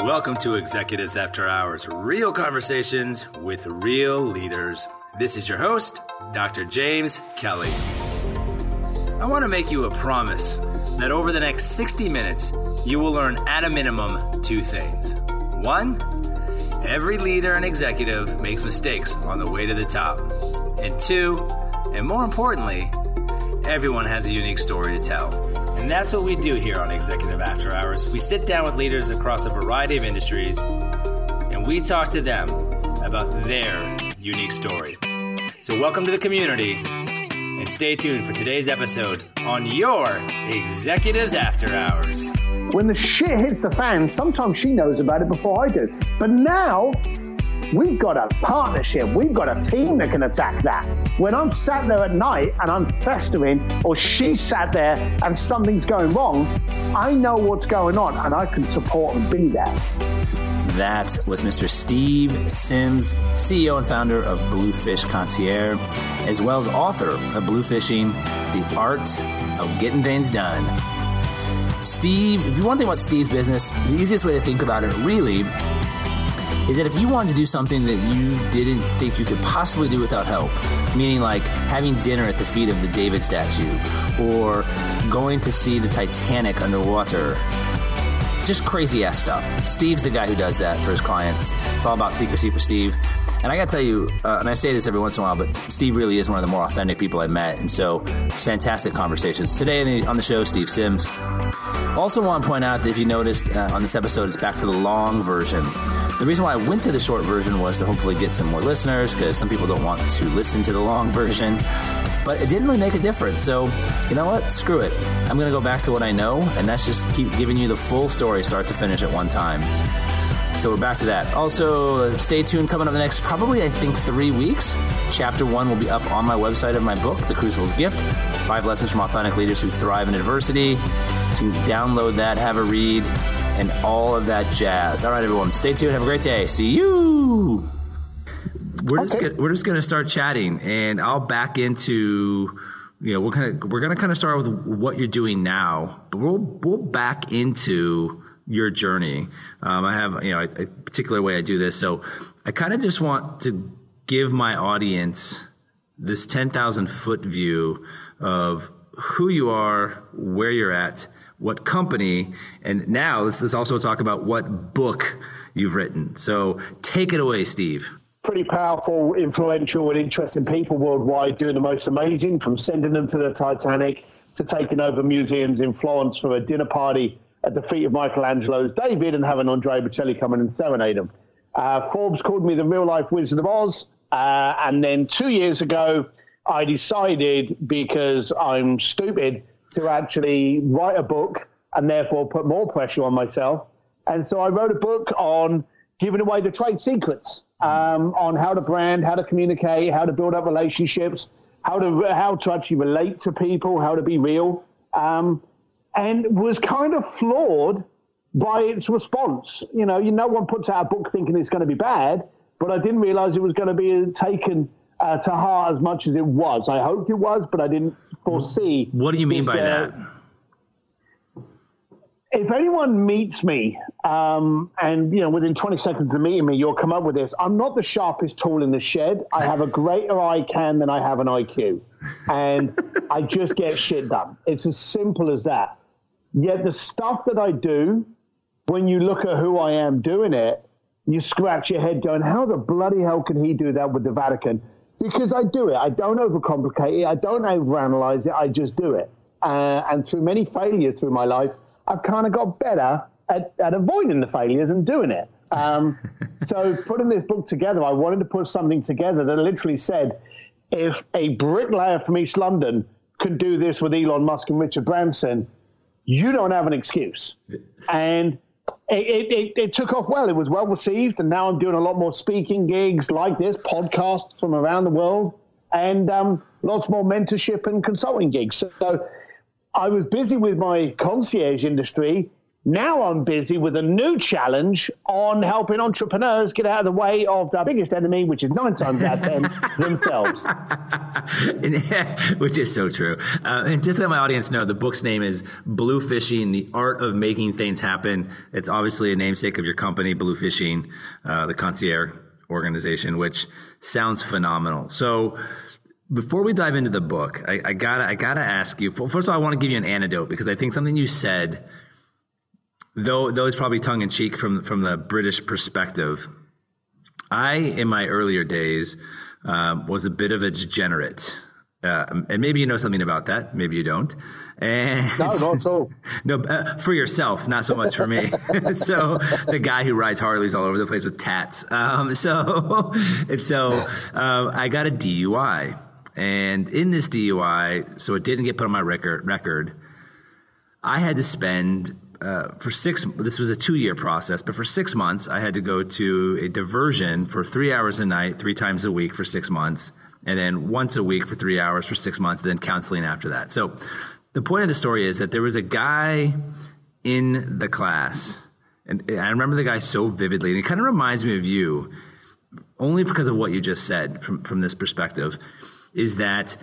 Welcome to Executives After Hours, real conversations with real leaders. This is your host, Dr. James Kelly. I want to make you a promise that over the next 60 minutes, you will learn at a minimum two things. One, every leader and executive makes mistakes on the way to the top. And two, and more importantly, everyone has a unique story to tell. And that's what we do here on Executive After Hours. We sit down with leaders across a variety of industries, and we talk to them about their unique story. So welcome to the community, and stay tuned for today's episode on your Executives After Hours. When the shit hits the fan, sometimes she knows about it before I do. But now, we've got a partnership. We've got a team that can attack that. When I'm sat there at night and I'm festering, or she sat there and something's going wrong, I know what's going on and I can support and be there. That was Mr. Steve Sims, CEO and founder of Bluefish Concierge, as well as author of Bluefishing, The Art of Getting Things Done. Steve, if you want to think about Steve's business, the easiest way to think about it really is that if you wanted to do something that you didn't think you could possibly do without help, meaning like having dinner at the feet of the David statue or going to see the Titanic underwater, just crazy ass stuff. Steve's the guy who does that for his clients. It's all about secrecy for Steve. And I got to tell you, and I say this every once in a while, but Steve really is one of the more authentic people I've met. And so it's fantastic conversations. Today on the show, Steve Sims. Also want to point out that if you noticed on this episode, it's back to the long version. The reason why I went to the short version was to hopefully get some more listeners, because some people don't want to listen to the long version. But it didn't really make a difference. So, you know what? Screw it. I'm going to go back to what I know, and that's just keep giving you the full story start to finish at one time. So we're back to that. Also, stay tuned. Coming up the next, probably, I think, 3 weeks. Chapter 1 will be up on my website of my book, The Crucible's Gift, 5 Lessons from Authentic Leaders Who Thrive in Adversity. To download that, have a read, and all of that jazz. All right, everyone. Stay tuned. Have a great day. See you. We're just going to start chatting, and I'll back into, we're going to kind of start with what you're doing now, but we'll back into your journey. I have, a particular way I do this. So I kind of just want to give my audience this 10,000 foot view of who you are, where you're at, what company, and now let's also talk about what book you've written. So take it away, Steve. Pretty powerful, influential, and interesting people worldwide doing the most amazing, from sending them to the Titanic to taking over museums in Florence for a dinner party at the feet of Michelangelo's David and having Andrea Bocelli come in and serenade them. Forbes called me the real-life Wizard of Oz, and then 2 years ago, I decided, because I'm stupid, to actually write a book and therefore put more pressure on myself. And so I wrote a book on giving away the trade secrets, on how to brand, how to communicate, how to build up relationships, how to actually relate to people, how to be real, and was kind of floored by its response. No one puts out a book thinking it's going to be bad, but I didn't realize it was going to be taken to heart as much as it was. I hoped it was, but I didn't foresee. What do you mean by that? If anyone meets me, and within 20 seconds of meeting me, you'll come up with this. I'm not the sharpest tool in the shed. I have a greater ICANN than I have an IQ, and I just get shit done. It's as simple as that. Yet the stuff that I do, when you look at who I am doing it, you scratch your head going, how the bloody hell can he do that with the Vatican? Because I do it. I don't overcomplicate it. I don't overanalyze it. I just do it. And through many failures through my life, I've kind of got better at avoiding the failures and doing it. So putting this book together, I wanted to put something together that literally said, if a bricklayer from East London could do this with Elon Musk and Richard Branson, you don't have an excuse. And it took off well. It was well received, and now I'm doing a lot more speaking gigs like this, podcasts from around the world, and lots more mentorship and consulting gigs. So I was busy with my concierge industry, Now I'm busy with a new challenge on helping entrepreneurs get out of the way of their biggest enemy, which is 9 times out of 10 themselves. Which is so true. And just to let my audience know, the book's name is Blue Fishing, The Art of Making Things Happen. It's obviously a namesake of your company, Blue Fishing, the concierge organization, which sounds phenomenal. So before we dive into the book, I gotta ask you, first of all, I want to give you an anecdote, because I think something you said, though it's probably tongue in cheek from the British perspective, I, in my earlier days, was a bit of a degenerate. And maybe you know something about that. Maybe you don't. And no, not at all. No, for yourself, not so much for me. So the guy who rides Harleys all over the place with tats. So I got a DUI. And in this DUI, so it didn't get put on my record, I had to spend this was a 2-year process, but for 6 months, I had to go to a diversion for 3 hours a night, 3 times a week for 6 months, and then once a week for 3 hours for 6 months, and then counseling after that. So the point of the story is that there was a guy in the class, and I remember the guy so vividly, and it kind of reminds me of you, only because of what you just said from this perspective, is that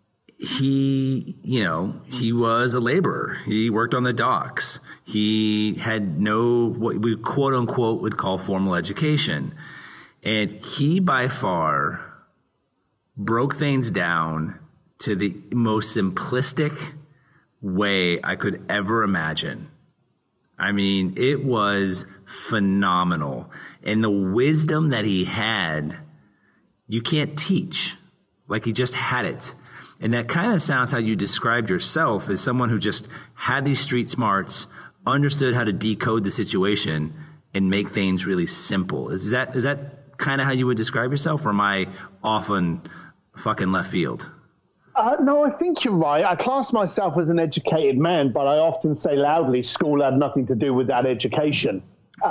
he was a laborer. He worked on the docks. He had no, what we quote unquote would call formal education. And he by far broke things down to the most simplistic way I could ever imagine. I mean, it was phenomenal. And the wisdom that he had, you can't teach. Like, he just had it. And that kind of sounds how you described yourself, as someone who just had these street smarts, understood how to decode the situation and make things really simple. Is that kind of how you would describe yourself, or am I often fucking left field? No, I think you're right. I class myself as an educated man, but I often say loudly, school had nothing to do with that education.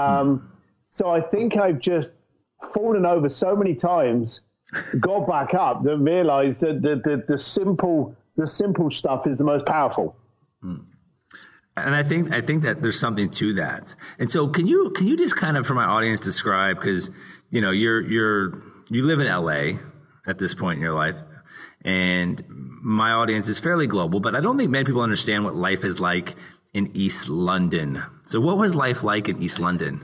So I think I've just fallen over so many times, got back up, that realized that the simple stuff is the most powerful. And I think that there's something to that. And so can you just kind of, for my audience, describe, because you live in LA at this point in your life, and my audience is fairly global, but I don't think many people understand what life is like in East London. So what was life like in East London?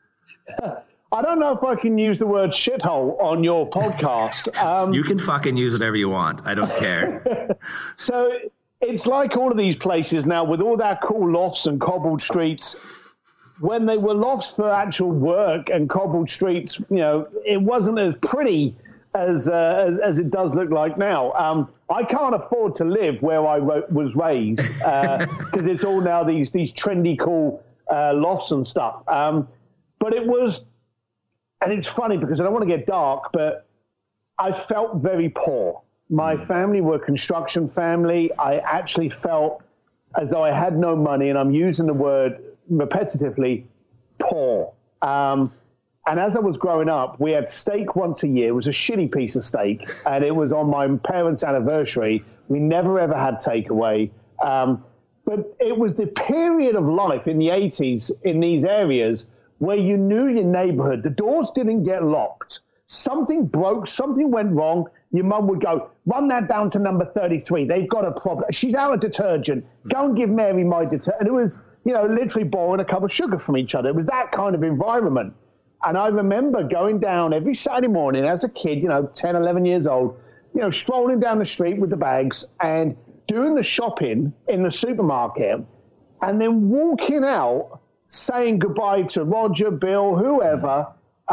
I don't know if I can use the word shithole on your podcast. You can fucking use whatever you want. I don't care. So it's like all of these places now, with all that cool lofts and cobbled streets. When they were lofts for actual work and cobbled streets, it wasn't as pretty as it does look like now. I can't afford to live where I was raised, because it's all now these trendy, cool lofts and stuff. But it was, and it's funny because I don't want to get dark, but I felt very poor. My family were a construction family. I actually felt as though I had no money, and I'm using the word repetitively, poor. And as I was growing up, we had steak once a year. It was a shitty piece of steak, and it was on my parents' anniversary. We never, ever had takeaway. But it was the period of life in the 80s in these areas where you knew your neighborhood. The doors didn't get locked. Something broke, something went wrong. Your mum would go, run that down to number 33. They've got a problem. She's out of detergent. Go and give Mary my detergent. And it was, literally borrowing a cup of sugar from each other. It was that kind of environment. And I remember going down every Saturday morning as a kid, 10, 11 years old, strolling down the street with the bags and doing the shopping in the supermarket, and then walking out saying goodbye to Roger, Bill, whoever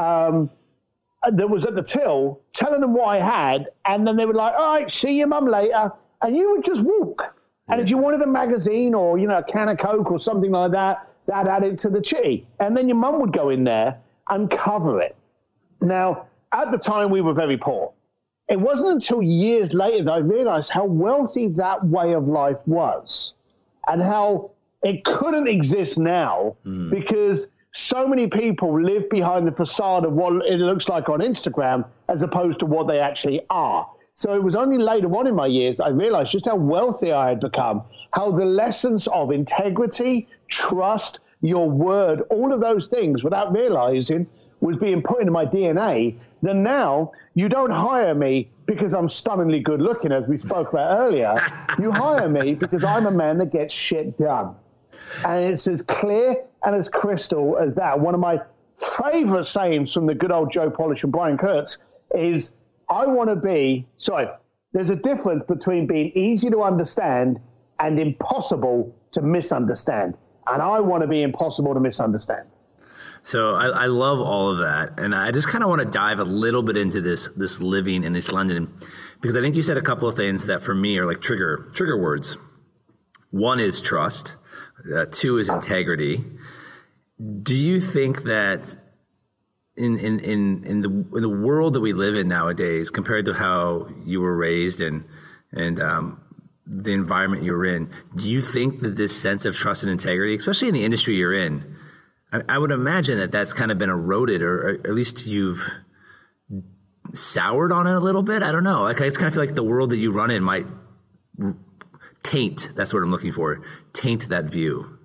that was at the till, telling them what I had, and then they were like, all right, see your mum later, and you would just walk. And if you wanted a magazine or, a can of Coke or something like that, that added to the chitty. And then your mum would go in there and cover it. Now, at the time, we were very poor. It wasn't until years later that I realized how wealthy that way of life was and how it couldn't exist now because so many people live behind the facade of what it looks like on Instagram as opposed to what they actually are. So it was only later on in my years I realized just how wealthy I had become, how the lessons of integrity, trust, your word, all of those things without realizing was being put into my DNA, then now you don't hire me because I'm stunningly good looking, as we spoke about earlier. You hire me because I'm a man that gets shit done. And it's as clear and as crystal as that. One of my favorite sayings from the good old Joe Polish and Brian Kurtz is, there's a difference between being easy to understand and impossible to misunderstand. And I want to be impossible to misunderstand. So I love all of that. And I just kind of want to dive a little bit into this living in East London, because I think you said a couple of things that for me are like trigger words. One is trust. Two is integrity. Do you think that in the world that we live in nowadays, compared to how you were raised and the environment you're in, do you think that this sense of trust and integrity, especially in the industry you're in, I would imagine that that's kind of been eroded, or at least you've soured on it a little bit? I don't know. Like, I just kind of feel like the world that you run in might taint, that's what I'm looking for, taint that view.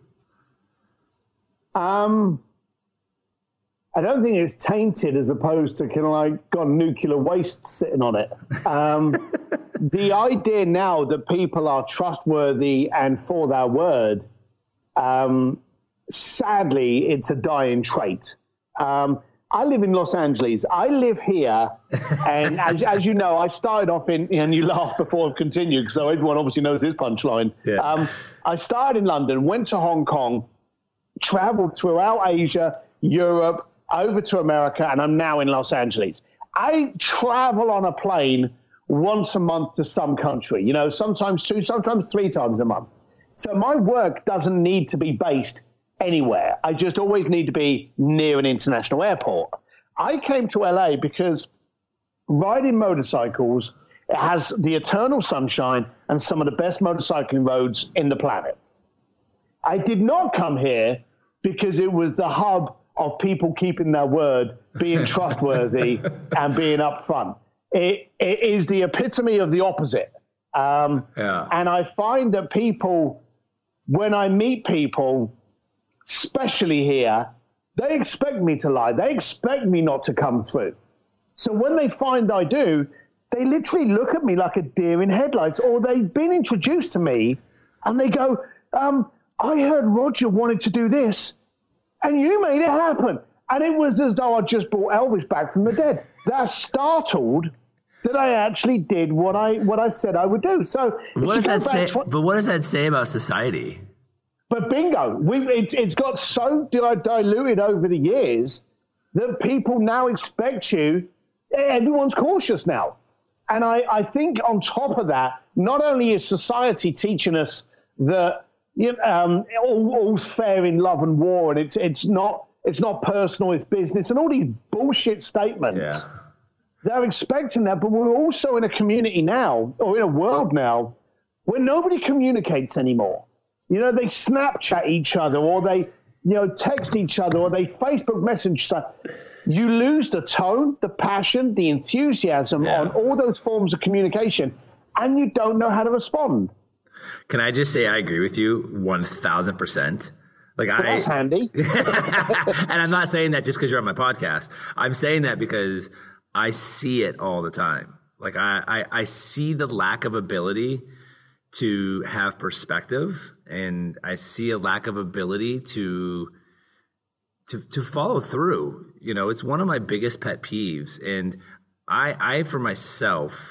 I don't think it's tainted as opposed to kind of like got nuclear waste sitting on it. The idea now that people are trustworthy and for their word, sadly, it's a dying trait. I live in Los Angeles. I live here, and as you know, I started off and you laughed before I continued, so everyone obviously knows this punchline. Yeah. I started in London, went to Hong Kong, traveled throughout Asia, Europe, over to America, and I'm now in Los Angeles. I travel on a plane once a month to some country, sometimes 2, sometimes 3 times a month. So my work doesn't need to be based anywhere. I just always need to be near an international airport. I came to LA because riding motorcycles, it has the eternal sunshine and some of the best motorcycling roads in the planet. I did not come here because it was the hub of people keeping their word, being trustworthy, and being upfront. It is the epitome of the opposite. And I find that people, when I meet people, especially here, they expect me to lie. They expect me not to come through. So when they find I do, they literally look at me like a deer in headlights, or they've been introduced to me and they go, I heard Roger wanted to do this and you made it happen. And it was as though I just brought Elvis back from the dead. They're startled that I actually did what I said I would do. So what does that say? But what does that say about society? But bingo, it's got so diluted over the years that people now expect you. Everyone's cautious now. And I think on top of that, not only is society teaching us that all's fair in love and war, and it's not personal, it's business, and all these bullshit statements. Yeah. They're expecting that, but we're also in a community now, or in a world now, where nobody communicates anymore. They Snapchat each other, or they, text each other, or they Facebook message stuff. You lose the tone, the passion, the enthusiasm on all those forms of communication, and you don't know how to respond. Can I just say I agree with you 1,000%? That's handy. And I'm not saying that just because you're on my podcast. I'm saying that because I see it all the time. Like I see the lack of ability to have perspective, and I see a lack of ability to follow through. It's one of my biggest pet peeves, and I for myself,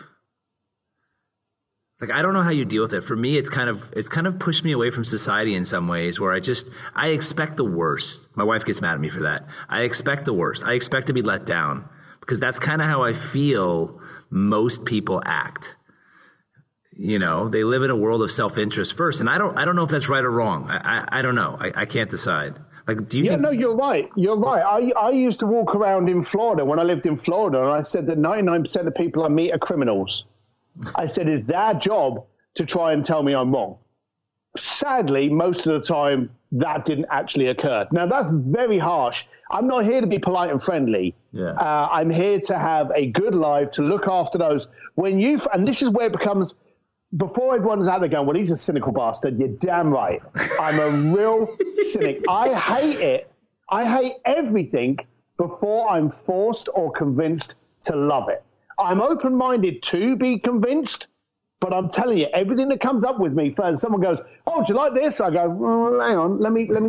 like, I don't know how you deal with it. For me, it's kind of pushed me away from society in some ways, where I expect the worst. My wife gets mad at me for that. I expect the worst. I expect to be let down, because that's kind of how I feel most people act. They live in a world of self-interest first, and I don't know if that's right or wrong. I don't know. I can't decide. Like, do you? No, you're right. You're right. I used to walk around in Florida when I lived in Florida, and I said that 99% of people I meet are criminals. I said it's their job to try and tell me I'm wrong. Sadly, most of the time, that didn't actually occur. Now, that's very harsh. I'm not here to be polite and friendly. Yeah. I'm here to have a good life, to look after those. And this is where it becomes before everyone's out there going, well, he's a cynical bastard, you're damn right. I'm a real cynic. I hate it. I hate everything before I'm forced or convinced to love it. I'm open-minded to be convinced, but I'm telling you, everything that comes up with me first, someone goes, oh, do you like this? I go, hang on, let me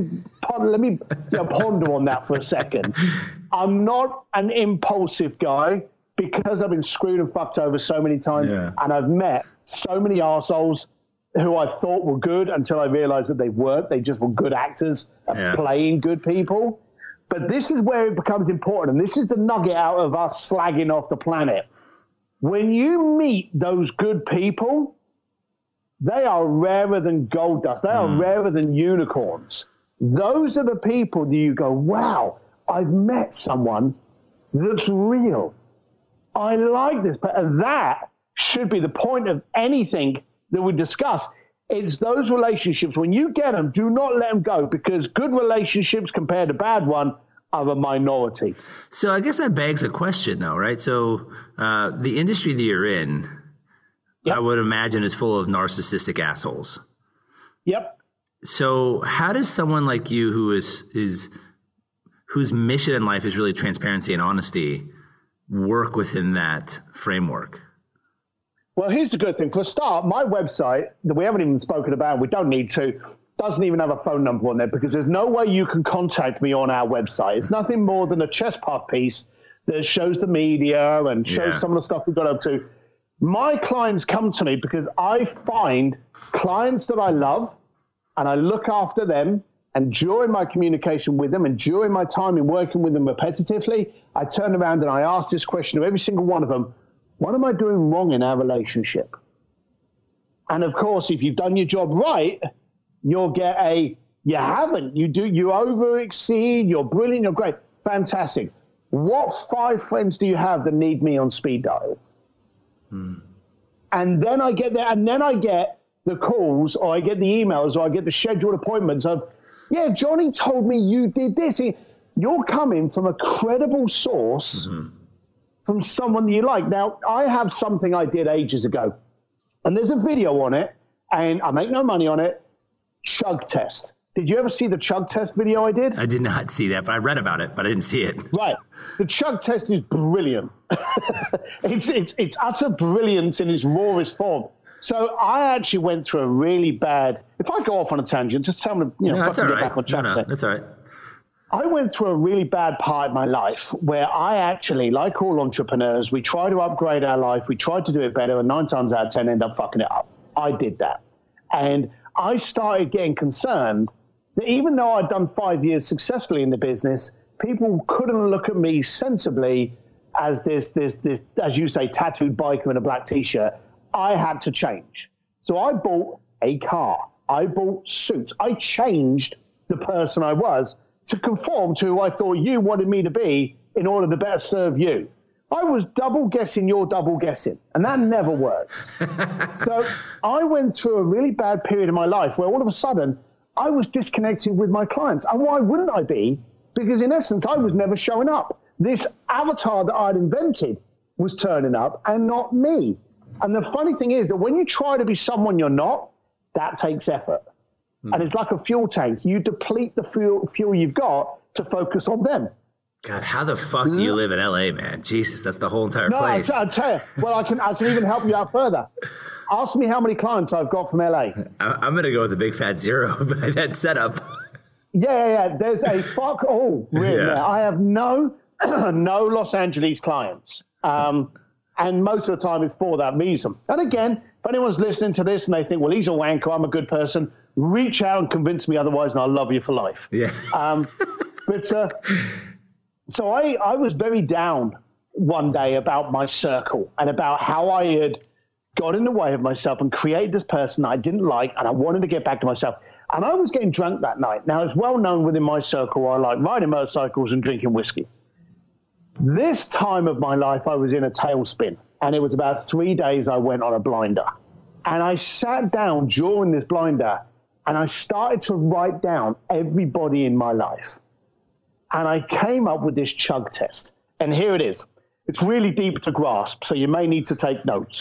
ponder on that for a second. I'm not an impulsive guy because I've been screwed and fucked over so many times, and I've met so many arseholes who I thought were good until I realized that they weren't. They just were good actors at playing good people. But this is where it becomes important, and this is the nugget out of us slagging off the planet. When you meet those good people, they are rarer than gold dust. They are rarer than unicorns. Those are the people that you go, wow, I've met someone that's real. I like this. And that should be the point of anything that we discuss. It's those relationships. When you get them, do not let them go, because good relationships compared to bad one are a minority. So I guess that begs a question, though, right? So the industry that you're in, I would imagine, is full of narcissistic assholes. Yep. So how does someone like you, whose mission in life is really transparency and honesty, work within that framework? Well, here's the good thing. For a start, my website that we haven't even spoken about, we don't need to, doesn't even have a phone number on there, because there's no way you can contact me on our website. It's nothing more than a chess puck piece that shows the media and shows some of the stuff we got up to. My clients come to me because I find clients that I love and I look after them, and during my communication with them and during my time in working with them repetitively, I turn around and I ask this question of every single one of them: what am I doing wrong in our relationship? And of course, if you've done your job right, you'll get you haven't. You over-exceed, you're brilliant, you're great. Fantastic. What 5 friends do you have that need me on speed dial? And then I get there, and then I get the calls, or I get the emails, or I get the scheduled appointments of, yeah, Johnny told me you did this. You're coming from a credible source, from someone that you like. Now, I have something I did ages ago, and there's a video on it, and I make no money on it. Chug test. Did you ever see the chug test video I did? I did not see that, but I read about it, but I didn't see it. Right. The chug test is brilliant. It's utter brilliance in its rawest form. So I actually went through a really bad, if I go off on a tangent, just tell me, that's all right. Back on chug test. That's all right. I went through a really bad part of my life where I actually, like all entrepreneurs, we try to upgrade our life. We try to do it better, and 9 times out of 10 end up fucking it up. I did that. And I started getting concerned that even though I'd done 5 years successfully in the business, people couldn't look at me sensibly as this, as you say, tattooed biker in a black T-shirt. I had to change. So I bought a car. I bought suits. I changed the person I was to conform to who I thought you wanted me to be in order to better serve you. I was double guessing your double guessing, and that never works. So I went through a really bad period in my life where all of a sudden I was disconnected with my clients. And why wouldn't I be? Because in essence, I was never showing up. This avatar that I'd invented was turning up and not me. And the funny thing is that when you try to be someone you're not, that takes effort. And it's like a fuel tank. You deplete the fuel you've got to focus on them. God, how the fuck do you live in LA, man? Jesus, that's the whole entire place. I'll tell you. Well, I can even help you out further. Ask me how many clients I've got from LA. I'm going to go with the big fat zero by that setup. Yeah. There's a fuck all. Really. Yeah. I have no Los Angeles clients. And most of the time it's for that reason. And again, if anyone's listening to this and they think, well, he's a wanker, I'm a good person, reach out and convince me otherwise, and I'll love you for life. Yeah. So I was very down one day about my circle and about how I had got in the way of myself and created this person I didn't like, and I wanted to get back to myself. And I was getting drunk that night. Now, it's well known within my circle I like riding motorcycles and drinking whiskey. This time of my life, I was in a tailspin, and it was about 3 days I went on a blinder. And I sat down during this blinder, and I started to write down everybody in my life. And I came up with this chug test. And here it is. It's really deep to grasp, so you may need to take notes.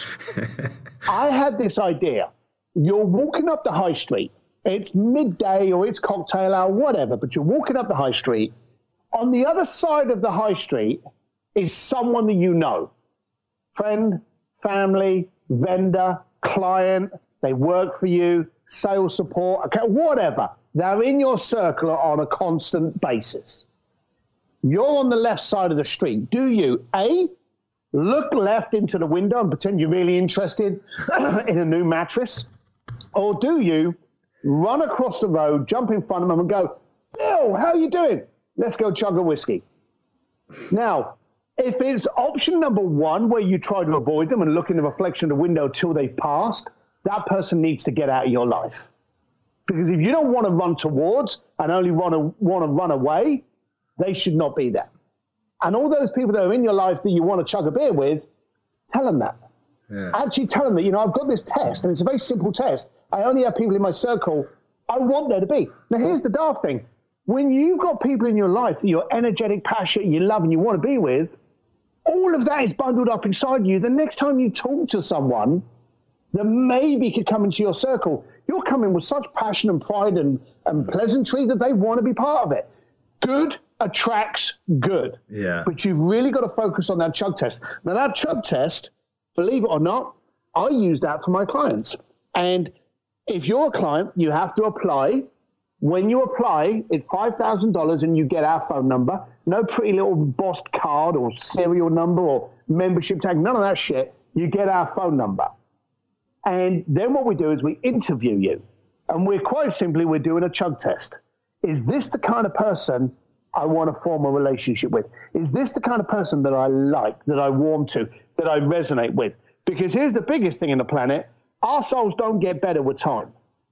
I had this idea. You're walking up the high street. It's midday or it's cocktail hour, whatever, but you're walking up the high street. On the other side of the high street is someone that you know. Friend, family, vendor, client, they work for you, sales support, okay, whatever. They're in your circle on a constant basis. You're on the left side of the street. Do you, A, look left into the window and pretend you're really interested in a new mattress? Or do you run across the road, jump in front of them and go, Bill, how are you doing? Let's go chug a whiskey. Now, if it's option number one, where you try to avoid them and look in the reflection of the window till they've passed, that person needs to get out of your life. Because if you don't want to run towards and only want to run away, they should not be there. And all those people that are in your life that you want to chug a beer with, tell them that. Yeah. Actually tell them that, I've got this test, and it's a very simple test. I only have people in my circle I want there to be. Now, here's the daft thing. When you've got people in your life that you're energetic, passionate, you love, and you want to be with, all of that is bundled up inside you. The next time you talk to someone that maybe could come into your circle, you're coming with such passion and pride and pleasantry that they want to be part of it. Good attracts good. Yeah. But you've really got to focus on that chug test. Now, that chug test, believe it or not, I use that for my clients. And if you're a client, you have to apply. When you apply, it's $5,000 and you get our phone number. No pretty little embossed card or serial number or membership tag, none of that shit. You get our phone number. And then what we do is we interview you. And we're doing a chug test. Is this the kind of person I want to form a relationship with? Is this the kind of person that I like, that I warm to, that I resonate with? Because here's the biggest thing in the planet. Our souls don't get better with time.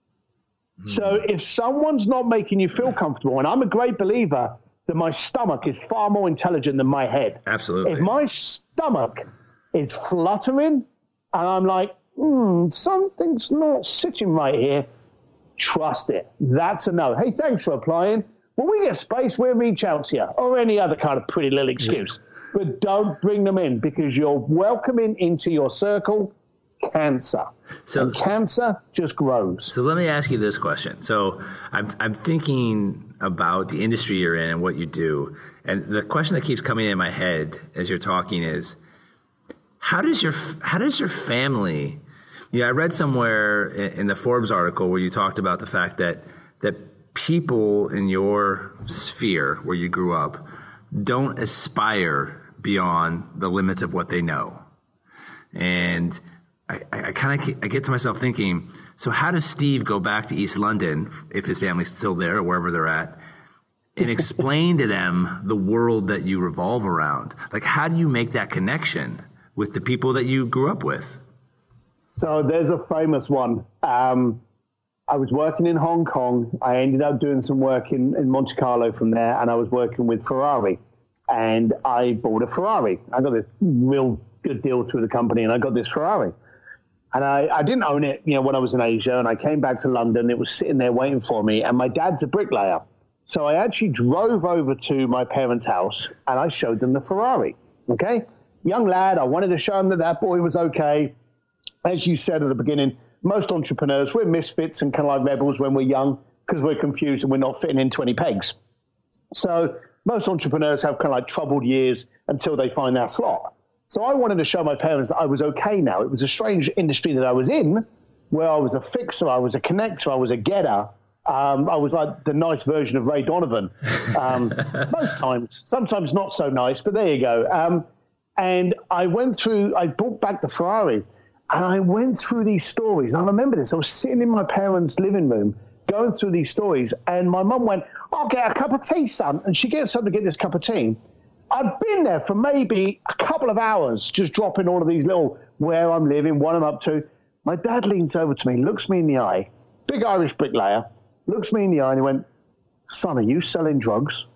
So if someone's not making you feel comfortable, and I'm a great believer that my stomach is far more intelligent than my head. Absolutely. If my stomach is fluttering and I'm like, something's not sitting right here, trust it. That's a no. Hey, thanks for applying. When we get space, we'll reach out to you, or any other kind of pretty little excuse. But don't bring them in, because you're welcoming into your circle cancer. And cancer just grows. So let me ask you this question. So I'm thinking about the industry you're in and what you do. And the question that keeps coming in my head as you're talking is, how does your family, I read somewhere in the Forbes article where you talked about the fact that people in your sphere where you grew up don't aspire beyond the limits of what they know. And I get to myself thinking, so how does Steve go back to East London, if his family's still there or wherever they're at, and explain to them the world that you revolve around? Like, how do you make that connection with the people that you grew up with? So there's a famous one. I was working in Hong Kong. I ended up doing some work in Monte Carlo from there, and I was working with Ferrari. And I bought a Ferrari. I got this real good deal through the company, and I got this Ferrari. And I didn't own it, when I was in Asia, and I came back to London. It was sitting there waiting for me, and my dad's a bricklayer. So I actually drove over to my parents' house, and I showed them the Ferrari, okay? Young lad, I wanted to show them that boy was okay. As you said at the beginning, most entrepreneurs, we're misfits and kind of like rebels when we're young because we're confused and we're not fitting in 20 pegs. So most entrepreneurs have kind of like troubled years until they find their slot. So I wanted to show my parents that I was okay now. It was a strange industry that I was in, where I was a fixer, I was a connector, I was a getter. I was like the nice version of Ray Donovan most times. Sometimes not so nice, but there you go. And I brought back the Ferrari, and I went through these stories. And I remember this. I was sitting in my parents' living room going through these stories, and my mum went, "I'll get a cup of tea, son." And she gets up to get this cup of tea. I'd been there for maybe a couple of hours, just dropping all of these little where I'm living, what I'm up to. My dad leans over to me, looks me in the eye, big Irish bricklayer, looks me in the eye, and he went, "Son, are you selling drugs?"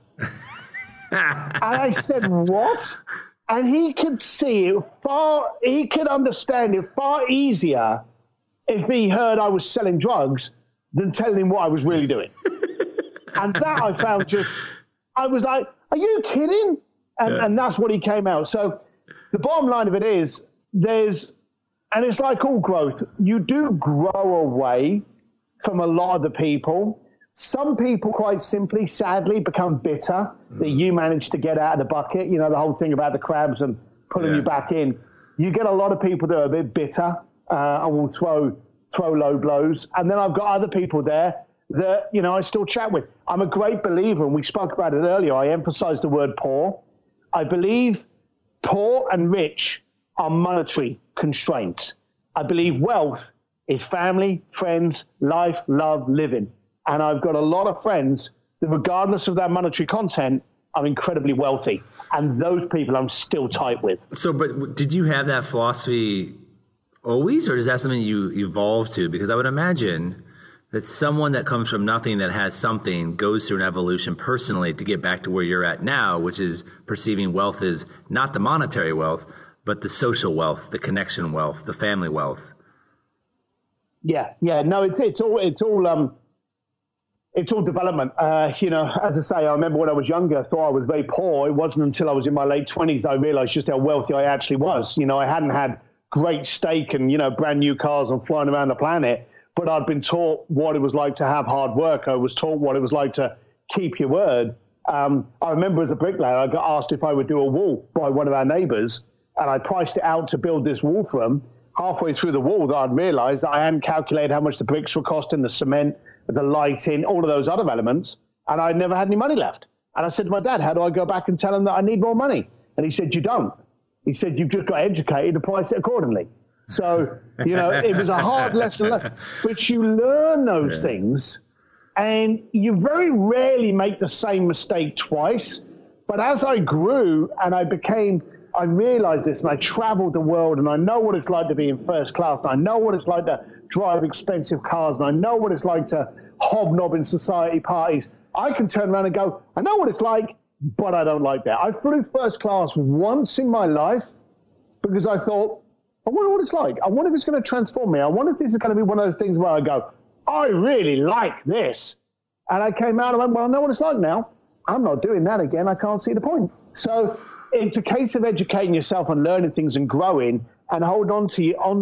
And I said, "What?" And he could see it he could understand it far easier if he heard I was selling drugs than telling him what I was really doing. And that I found I was like, "Are you kidding?" And that's what he came out. So the bottom line of it is and it's like all growth, you do grow away from a lot of the people. Some people, quite simply, sadly, become bitter that you managed to get out of the bucket. You know, the whole thing about the crabs and pulling you back in. You get a lot of people that are a bit bitter and will throw low blows. And then I've got other people there that, you know, I still chat with. I'm a great believer, and we spoke about it earlier. I emphasized the word poor. I believe poor and rich are monetary constraints. I believe wealth is family, friends, life, love, living. And I've got a lot of friends that, regardless of their monetary content, are incredibly wealthy. And those people I'm still tight with. So, but did you have that philosophy always, or is that something you evolved to? Because I would imagine that someone that comes from nothing, that has something, goes through an evolution personally to get back to where you're at now, which is perceiving wealth as not the monetary wealth, but the social wealth, the connection wealth, the family wealth. Yeah. No, it's all development. You know, as I say, I remember when I was younger, I thought I was very poor. It wasn't until I was in my late 20s I realized just how wealthy I actually was. You know, I hadn't had great steak and, you know, brand new cars and flying around the planet, but I'd been taught what it was like to have hard work. I was taught what it was like to keep your word. I remember as a bricklayer, I got asked if I would do a wall by one of our neighbors, and I priced it out to build this wall for them. Halfway through the wall, that I'd realized I hadn't calculated how much the bricks were costing, the cement, the lighting, all of those other elements, and I never had any money left. And I said to my dad, how do I go back and tell him that I need more money? And he said, you don't. He said, you've just got educated to price it accordingly. So, you know, it was a hard lesson learned. But you learn those things, and you very rarely make the same mistake twice. But as I grew and I realized this, and I traveled the world, and I know what it's like to be in first class, and I know what it's like to drive expensive cars, and I know what it's like to hobnob in society parties. I can turn around and go, I know what it's like, but I don't like that. I flew first class once in my life because I thought, I wonder what it's like. I wonder if it's going to transform me. I wonder if this is going to be one of those things where I go, I really like this. And I came out and went, well, I know what it's like now. I'm not doing that again. I can't see the point. So it's a case of educating yourself and learning things and growing, and holding on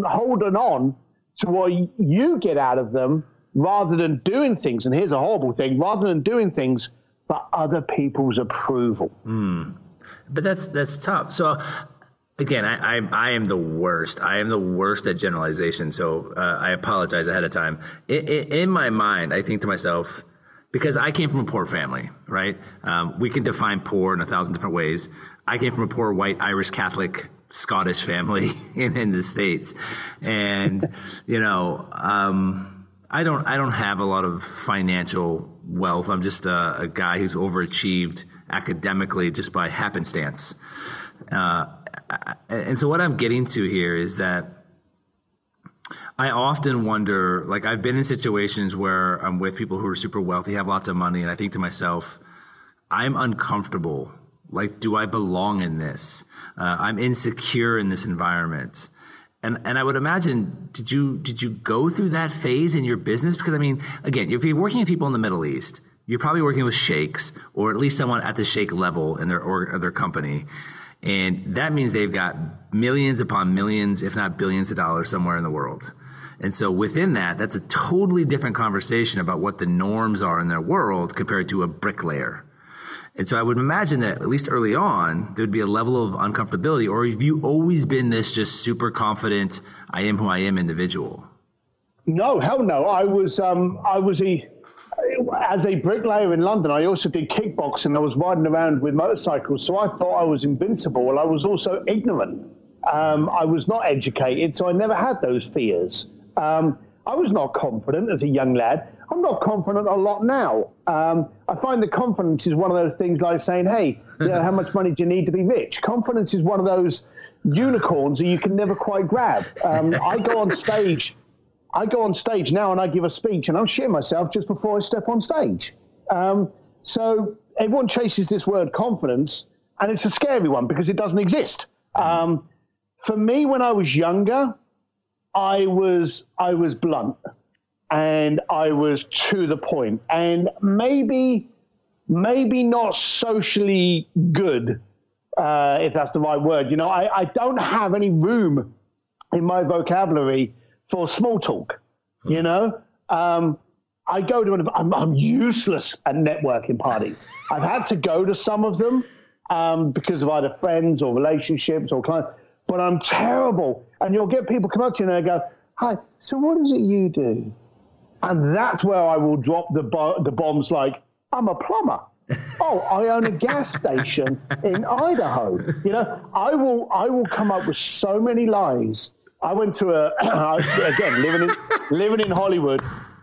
to what you get out of them, rather than doing things. And here's a horrible thing: rather than doing things for other people's approval. But that's tough. So again, I am the worst. I am the worst at generalization. So I apologize ahead of time. In my mind, I think to myself, because I came from a poor family, right? We can define poor in 1,000 different ways. I came from a poor white Irish Catholic Scottish family in the States. And, you know, I don't have a lot of financial wealth. I'm just a guy who's overachieved academically just by happenstance. And so what I'm getting to here is that I often wonder, like, I've been in situations where I'm with people who are super wealthy, have lots of money, and I think to myself, I'm uncomfortable. Like, do I belong in this? I'm insecure in this environment. And I would imagine, did you go through that phase in your business? Because, I mean, again, if you're working with people in the Middle East, you're probably working with sheikhs, or at least someone at the sheikh level in their company. And that means they've got millions upon millions, if not billions of dollars somewhere in the world. And so within that, that's a totally different conversation about what the norms are in their world compared to a bricklayer. And so I would imagine that at least early on, there'd be a level of uncomfortability, or have you always been this just super confident, I am who I am individual? No, hell no. As a bricklayer in London, I also did kickboxing. I was riding around with motorcycles, so I thought I was invincible. I was also ignorant. I was not educated, so I never had those fears. I was not confident as a young lad. I'm not confident a lot now. I find that confidence is one of those things like saying, hey, you know, how much money do you need to be rich? Confidence is one of those unicorns that you can never quite grab. I go on stage now and I give a speech and I'm shitting myself just before I step on stage. So everyone chases this word confidence, and it's a scary one because it doesn't exist. For me, when I was younger, I was blunt and I was to the point, and maybe not socially good if that's the right word. You know, I don't have any room in my vocabulary for small talk. You know, I go to I'm useless at networking parties. I've had to go to some of them because of either friends or relationships or clients, but I'm terrible. And you'll get people come up to you and they go, "Hi, so what is it you do?" And that's where I will drop the bombs like, "I'm a plumber." "Oh, I own a gas station in Idaho." You know, I will come up with so many lies. I went to again, living in Hollywood,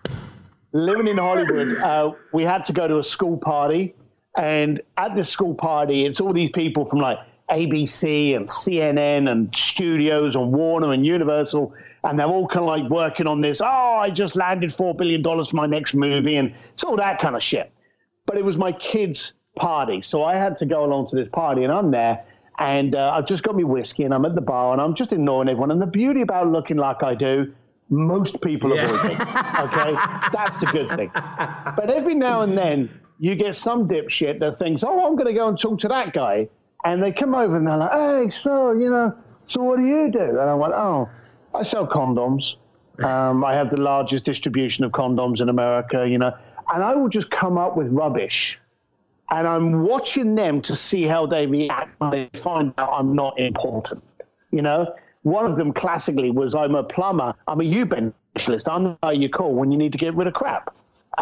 we had to go to a school party. And at this school party, it's all these people from like ABC and CNN and studios and Warner and Universal. And they're all kind of like working on this. "Oh, I just landed $4 billion for my next movie." And it's all that kind of shit. But it was my kids' party. So I had to go along to this party, and I'm there. And I've just got me whiskey, and I'm at the bar, and I'm just ignoring everyone. And the beauty about looking like I do, most people avoid me. Okay? That's the good thing. But every now and then, you get some dipshit that thinks, "Oh, I'm going to go and talk to that guy." And they come over, and they're like, "Hey, so what do you do?" And I went, "Oh, I sell condoms. I have the largest distribution of condoms in America, you know." And I will just come up with rubbish. And I'm watching them to see how they react when they find out I'm not important. You know, one of them classically was, "I'm a plumber. I'm a U-bend specialist. I'm the guy you call when you need to get rid of crap."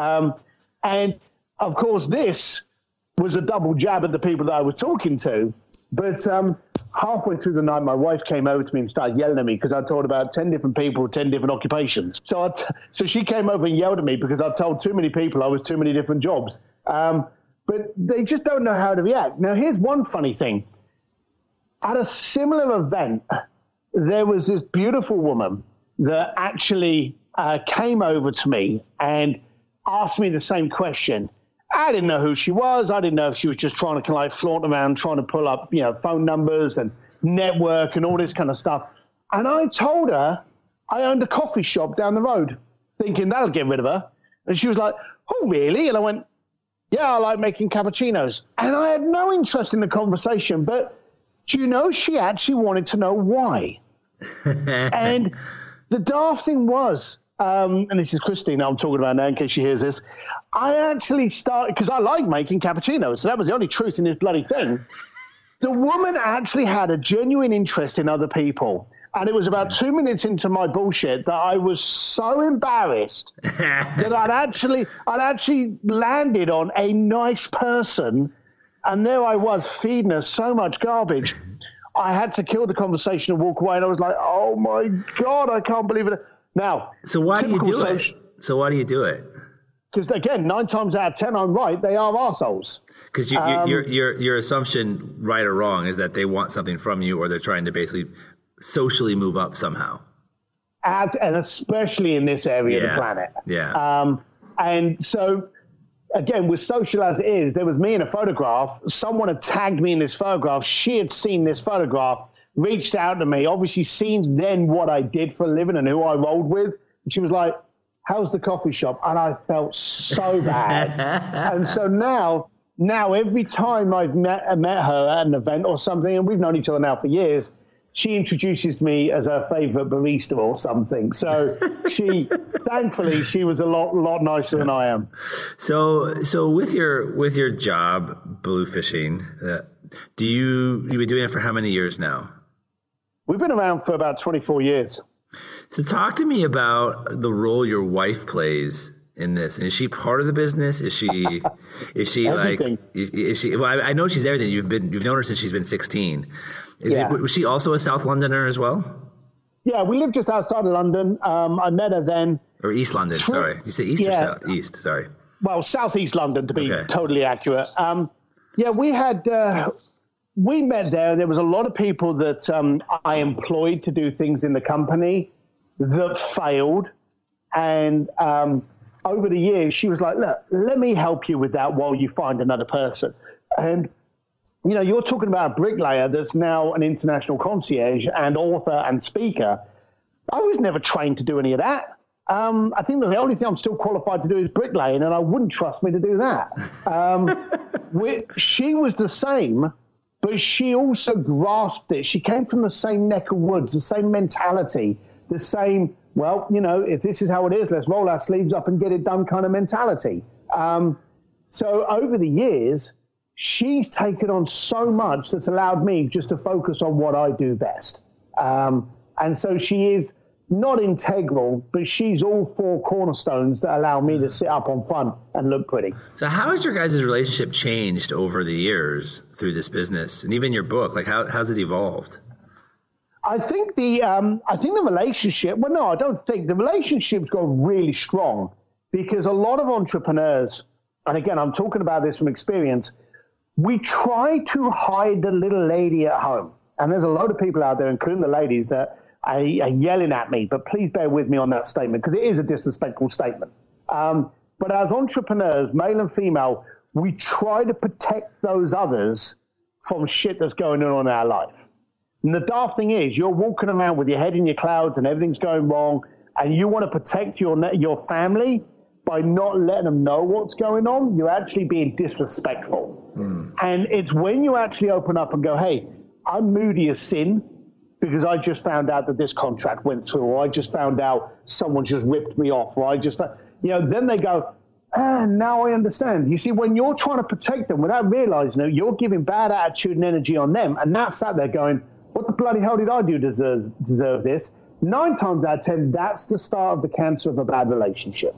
And of course, this was a double jab at the people that I was talking to. But halfway through the night, my wife came over to me and started yelling at me because I told about 10 different people, 10 different occupations. So she came over and yelled at me because I told too many people I was too many different jobs. But they just don't know how to react. Now, here's one funny thing. At a similar event, there was this beautiful woman that actually came over to me and asked me the same question. I didn't know who she was. I didn't know if she was just trying to kind of like flaunt around, trying to pull up, you know, phone numbers and network and all this kind of stuff. And I told her I owned a coffee shop down the road, thinking that'll get rid of her. And she was like, "Oh, really?" And I went, "Yeah, I like making cappuccinos." And I had no interest in the conversation, but do you know, she actually wanted to know why. And the daft thing was, and this is Christine I'm talking about now in case she hears this, I actually started, because I like making cappuccinos, so that was the only truth in this bloody thing. The woman actually had a genuine interest in other people. And it was about 2 minutes into my bullshit that I was so embarrassed that I'd actually landed on a nice person, and there I was feeding her so much garbage. I had to kill the conversation and walk away, and I was like, "Oh my God, I can't believe it." Now, so why do you do it? So why do you do it? Because again, 9 times out of 10, I'm right. They are assholes. Because your assumption, right or wrong, is that they want something from you, or they're trying to basically socially move up somehow. And especially in this area of the planet. Yeah. And so, again, with social as it is, there was me in a photograph. Someone had tagged me in this photograph. She had seen this photograph, reached out to me, obviously seen then what I did for a living and who I rolled with. And she was like, "How's the coffee shop?" And I felt so bad. And so now every time I've met her at an event or something, and we've known each other now for years, she introduces me as her favorite barista or something. So thankfully, she was a lot nicer than I am. So with your job, blue fishing, you've been doing it for how many years now? We've been around for about 24 years. So talk to me about the role your wife plays in this. And is she part of the business? Is she Everything. Well, I know she's everything. You've known her since she's been 16. Was she also a South Londoner as well? Yeah, we live just outside of London. I met her then. Or East London, sorry. You say East or South? East, sorry. Well, Southeast London, to be totally accurate. We met there. There was a lot of people that I employed to do things in the company that failed. And over the years, she was like, "Look, let me help you with that while you find another person." And, you know, you're talking about a bricklayer that's now an international concierge and author and speaker. I was never trained to do any of that. I think the only thing I'm still qualified to do is bricklaying, and I wouldn't trust me to do that. She was the same. but she also grasped it. She came from the same neck of woods, the same mentality, the same, well, you know, if this is how it is, let's roll our sleeves up and get it done kind of mentality. So over the years, she's taken on so much that's allowed me just to focus on what I do best. And so she is not integral, but she's all four cornerstones that allow me to sit up on front and look pretty. So how has your guys' relationship changed over the years through this business? And even your book, like how's it evolved? I think the relationship, well, no, I don't think the relationship's got really strong, because a lot of entrepreneurs, and again, I'm talking about this from experience, we try to hide the little lady at home. And there's a lot of people out there, including the ladies, that are yelling at me, but please bear with me on that statement, because it is a disrespectful statement. But as entrepreneurs, male and female, we try to protect those others from shit that's going on in our life. And the daft thing is, you're walking around with your head in your clouds and everything's going wrong, and you want to protect your family by not letting them know what's going on. You're actually being disrespectful. And it's when you actually open up and go, hey, I'm moody as sin because I just found out that this contract went through, or I just found out someone just ripped me off, or I just, then they go, now I understand. You see, when you're trying to protect them without realizing it, you're giving bad attitude and energy on them, and now sat there going, what the bloody hell did I do to deserve this? 9 times out of 10, that's the start of the cancer of a bad relationship.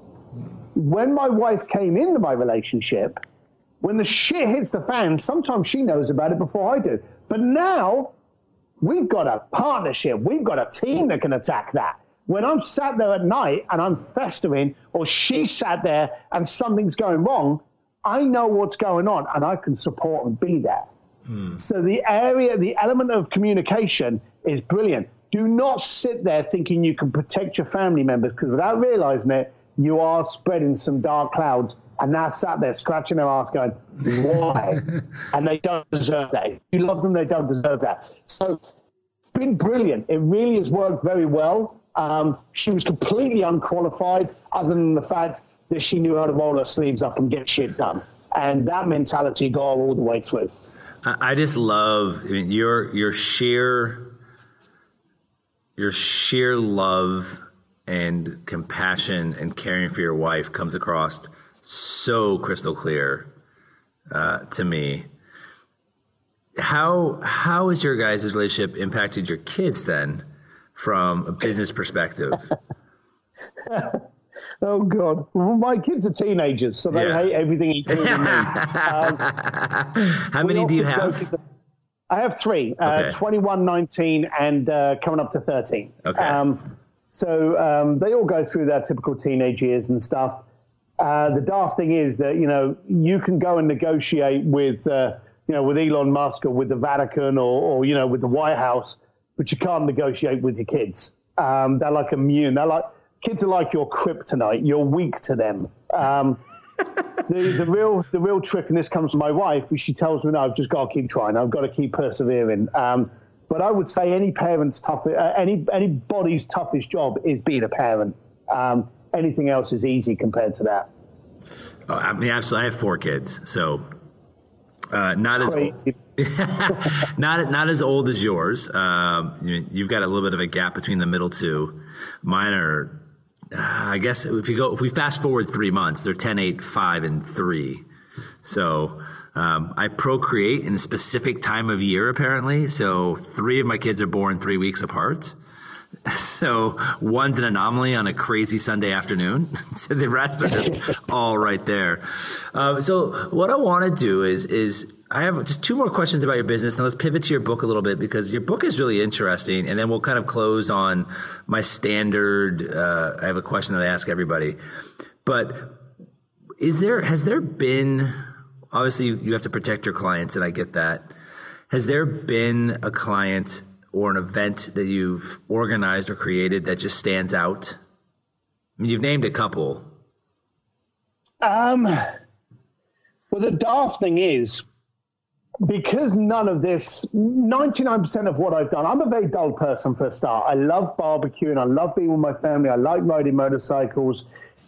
When my wife came into my relationship, when the shit hits the fan, sometimes she knows about it before I do. But now we've got a partnership. We've got a team that can attack that. When I'm sat there at night and I'm festering, or she sat there and something's going wrong, I know what's going on and I can support and be there. So the element of communication is brilliant. Do not sit there thinking you can protect your family members, because without realizing it, you are spreading some dark clouds, and now sat there scratching their ass going, why? And they don't deserve that. If you love them, they don't deserve that. So it's been brilliant. It really has worked very well. She was completely unqualified, other than the fact that she knew how to roll her sleeves up and get shit done. And that mentality got her all the way through. I just love, your sheer love and compassion and caring for your wife comes across so crystal clear to me. How has your guys' relationship impacted your kids then, from a business perspective? Oh, God. Well, my kids are teenagers, so they hate everything including me. How many do you have? I have 3, 21, 19, and coming up to 13. Okay. So they all go through their typical teenage years and stuff. The daft thing is that, you can go and negotiate with, with Elon Musk or with the Vatican or with the White House, but you can't negotiate with your kids. They're like immune. Kids are like your kryptonite. You're weak to them. The real trick, and this comes from my wife, is she tells me, no, I've just got to keep trying. I've got to keep persevering. But I would say anybody's toughest job is being a parent. Anything else is easy compared to that. Oh, I mean, absolutely. I have 4 kids, so not as old. not as old as yours. You've got a little bit of a gap between the middle 2. Mine are, I guess, if we fast forward 3 months, they're 10, 8, 5, and 3. So I procreate in a specific time of year, apparently. So 3 of my kids are born 3 weeks apart. So one's an anomaly on a crazy Sunday afternoon. So the rest are just all right there. So what I want to do is I have just 2 more questions about your business. Now let's pivot to your book a little bit, because your book is really interesting. And then we'll kind of close on my standard. I have a question that I ask everybody. But has there been, obviously you have to protect your clients, and I get that. Has there been a client or an event that you've organized or created that just stands out? I mean, you've named a couple. Well, the daft thing is, because none of this, 99% of what I've done, I'm a very dull person for a start. I love barbecuing. I love being with my family. I like riding motorcycles.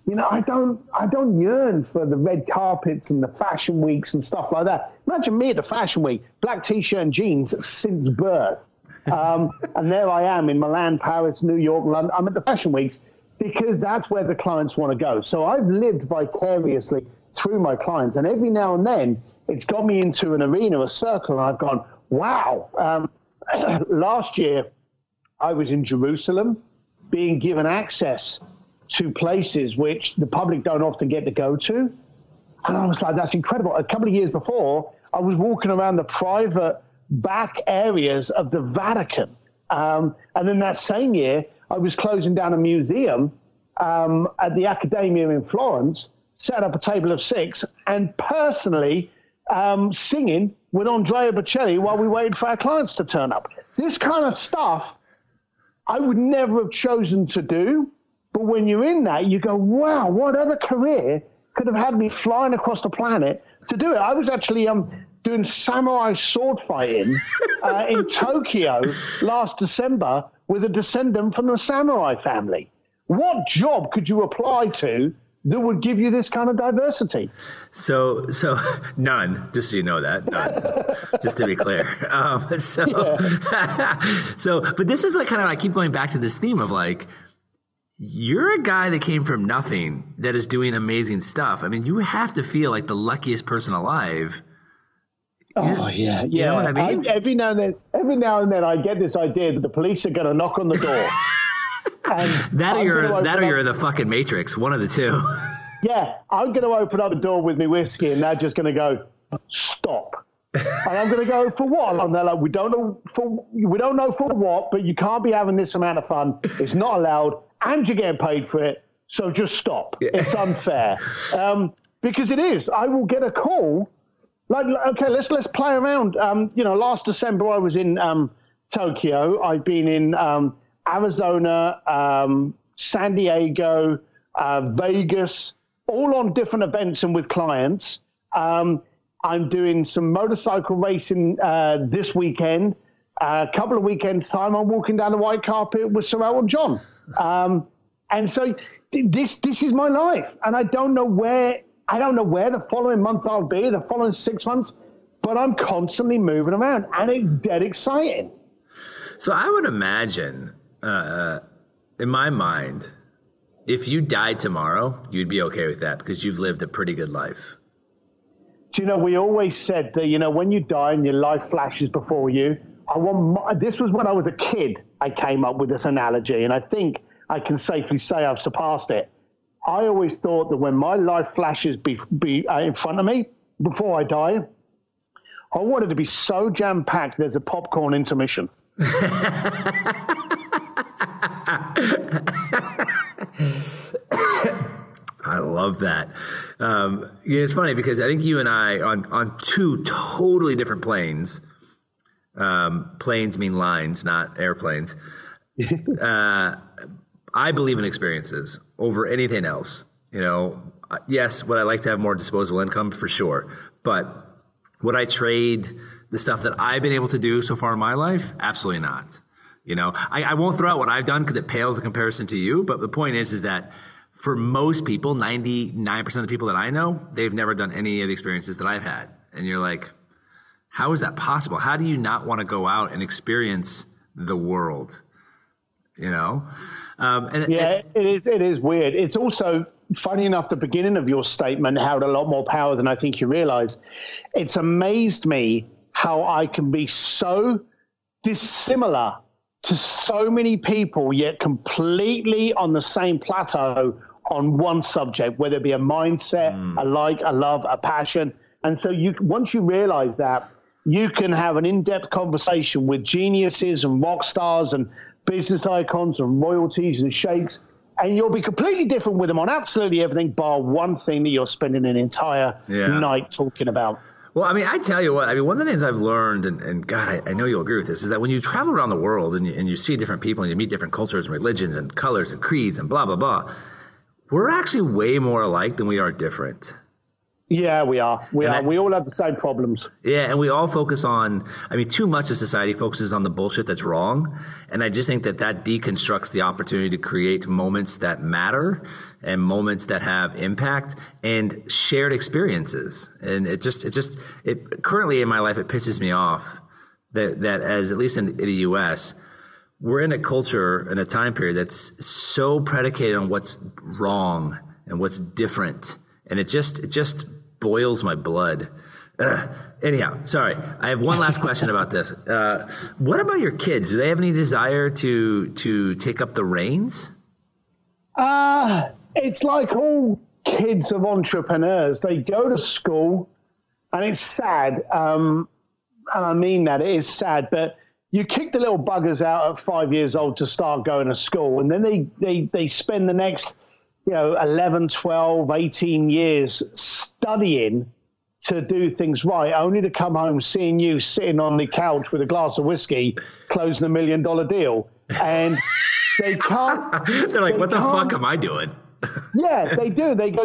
I don't yearn for the red carpets and the fashion weeks and stuff like that. Imagine me at the fashion week, black T-shirt and jeans since birth. And there I am in Milan, Paris, New York, London. I'm at the fashion weeks because that's where the clients want to go. So I've lived vicariously through my clients. And every now and then it's got me into an arena, a circle, and I've gone, wow. Last year I was in Jerusalem being given access to places which the public don't often get to go to. And I was like, that's incredible. A couple of years before, I was walking around the private back areas of the Vatican. And then that same year, I was closing down a museum at the Accademia in Florence, set up a table of 6, and personally singing with Andrea Bocelli while we waited for our clients to turn up. This kind of stuff I would never have chosen to do. But when you're in that, you go, wow, what other career could have had me flying across the planet to do it? I was actually doing samurai sword fighting in Tokyo last December with a descendant from the samurai family. What job could you apply to that would give you this kind of diversity? So none, just so you know that, none, just to be clear. But this is like kind of, I keep going back to this theme of like, you're a guy that came from nothing that is doing amazing stuff. I mean, you have to feel like the luckiest person alive. Oh, yeah. You know what I mean? Every now and then I get this idea that the police are going to knock on the door. That or you're the fucking Matrix, one of the two. Yeah, I'm going to open up the door with my whiskey and they're just going to go, stop. And I'm going to go, for what? And they're like, we don't know for what, but you can't be having this amount of fun. It's not allowed. And you're getting paid for it, so just stop. Yeah. It's unfair. Because it is. I will get a call, like, okay, let's play around. Last December I was in Tokyo. I've been in Arizona, San Diego, Vegas, all on different events and with clients. I'm doing some motorcycle racing this weekend. A couple of weekends' time, I'm walking down the white carpet with Sir Elton John. And so this is my life. And I don't know where the following month I'll be, the following 6 months, but I'm constantly moving around and it's dead exciting. So I would imagine, in my mind, if you died tomorrow, you'd be okay with that because you've lived a pretty good life. Do you know, we always said that, when you die and your life flashes before you, this was when I was a kid, I came up with this analogy, and I think I can safely say I've surpassed it. I always thought that when my life flashes be in front of me before I die, I wanted to be so jam-packed there's a popcorn intermission. I love that. It's funny because I think you and I on two totally different planes. Planes mean lines, not airplanes. I believe in experiences over anything else. Yes, would I like to have more disposable income? For sure. But would I trade the stuff that I've been able to do so far in my life? Absolutely not. I won't throw out what I've done because it pales in comparison to you. But the point is that for most people, 99% of the people that I know, they've never done any of the experiences that I've had. And you're like, how is that possible? How do you not want to go out and experience the world? It is weird. It's also funny enough, the beginning of your statement held a lot more power than I think you realize. It's amazed me how I can be so dissimilar to so many people, yet completely on the same plateau on one subject, whether it be a mindset, a like, a love, a passion. And so once you realize that, you can have an in-depth conversation with geniuses and rock stars and business icons and royalties and sheikhs, and you'll be completely different with them on absolutely everything bar one thing that you're spending an entire night talking about. Well, I tell you what, one of the things I've learned, and God, I know you'll agree with this, is that when you travel around the world and you see different people and you meet different cultures and religions and colors and creeds and blah, blah, blah, we're actually way more alike than we are different. Yeah, we are. We all have the same problems. Yeah, and we all focus on, too much of society focuses on the bullshit that's wrong. And I just think that deconstructs the opportunity to create moments that matter and moments that have impact and shared experiences. And it currently in my life, it pisses me off that as, at least in the US, we're in a culture and a time period that's so predicated on what's wrong and what's different. And it just boils my blood. Anyhow, sorry. I have one last question about this. What about your kids? Do they have any desire to take up the reins? It's like all kids of entrepreneurs. They go to school, and it's sad. And I mean that. It is sad. But you kick the little buggers out at 5 years old to start going to school, and then they spend the next 11, 12, 18 years studying to do things right, only to come home seeing you sitting on the couch with a glass of whiskey, closing $1 million deal. And they can't. They're like, what the fuck am I doing? Yeah, they do. They go,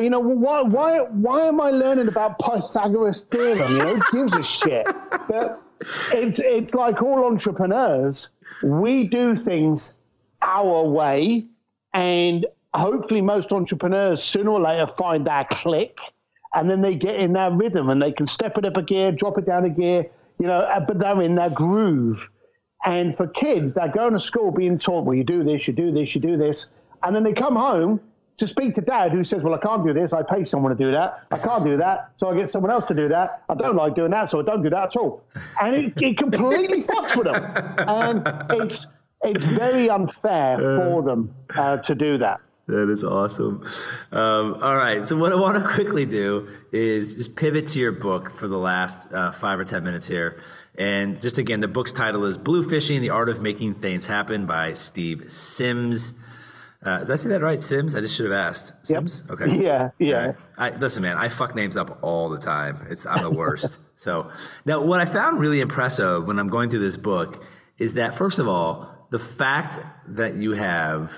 why am I learning about Pythagoras theorem? Who gives a shit? But it's like all entrepreneurs, we do things our way, and hopefully most entrepreneurs sooner or later find that click, and then they get in that rhythm and they can step it up a gear, drop it down a gear, but they're in that groove. And for kids, they're going to school being taught, well, you do this, you do this, you do this. And then they come home to speak to dad, who says, well, I can't do this. I pay someone to do that. I can't do that. So I get someone else to do that. I don't like doing that, so I don't do that at all. And it completely fucks with them. And it's very unfair for them to do that. That is awesome. All right. So what I want to quickly do is just pivot to your book for the last 5 or 10 minutes here. And just again, the book's title is Blue Fishing, The Art of Making Things Happen by Steve Sims. Did I say that right, Sims? I just should have asked. Sims? Yep. Okay. Yeah. Right. Listen, man, I fuck names up all the time. I'm the worst. So now what I found really impressive when I'm going through this book is that, first of all, the fact that you have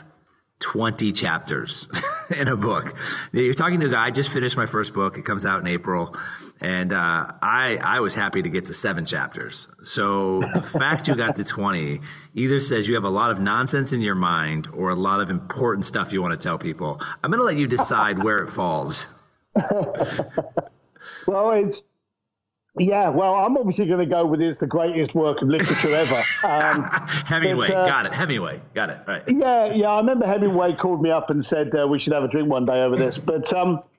20 chapters in a book. You're talking to a guy. I just finished my first book. It comes out in April. And I was happy to get to 7 chapters. So the fact you got to 20 either says you have a lot of nonsense in your mind or a lot of important stuff you want to tell people. I'm going to let you decide where it falls. Well, I'm obviously going to go with it's the greatest work of literature ever. Hemingway, got it. Hemingway, got it. Right. Yeah. I remember Hemingway called me up and said we should have a drink one day over this. But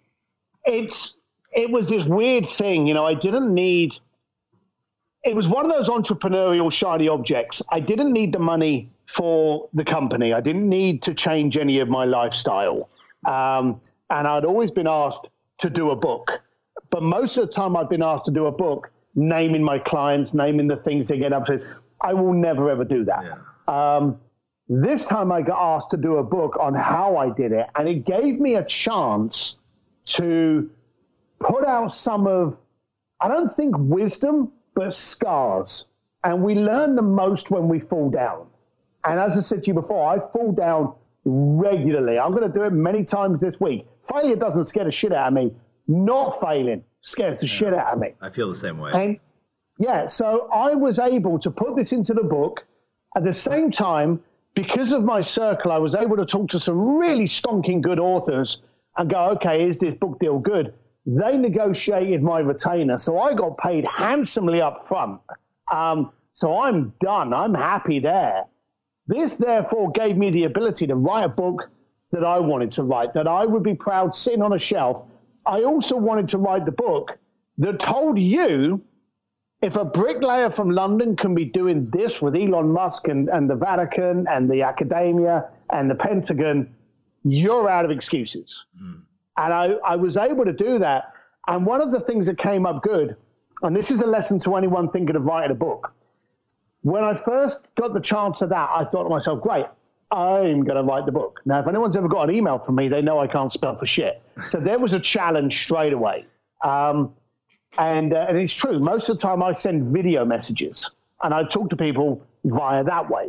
it was this weird thing, I didn't need. It was one of those entrepreneurial shiny objects. I didn't need the money for the company. I didn't need to change any of my lifestyle, and I'd always been asked to do a book. But most of the time I've been asked to do a book, naming my clients, naming the things they get up to. I will never, ever do that. Yeah. This time I got asked to do a book on how I did it, and it gave me a chance to put out some of, I don't think wisdom, but scars. And we learn the most when we fall down. And as I said to you before, I fall down regularly. I'm going to do it many times this week. Failure doesn't scare the shit out of me. Not failing scares the shit out of me. I feel the same way. And so I was able to put this into the book. At the same time, because of my circle, I was able to talk to some really stonking good authors and go, okay, is this book deal good? They negotiated my retainer, so I got paid handsomely up front. So I'm done. I'm happy there. This, therefore, gave me the ability to write a book that I wanted to write, that I would be proud sitting on a shelf. I also wanted to write the book that told you, if a bricklayer from London can be doing this with Elon Musk and the Vatican and the academia and the Pentagon, you're out of excuses. Mm. And I was able to do that. And one of the things that came up good, and this is a lesson to anyone thinking of writing a book, when I first got the chance of that, I thought to myself, great, I'm going to write the book. Now, if anyone's ever got an email from me, they know I can't spell for shit. So there was a challenge straight away. And it's true. Most of the time I send video messages, and I talk to people via that way.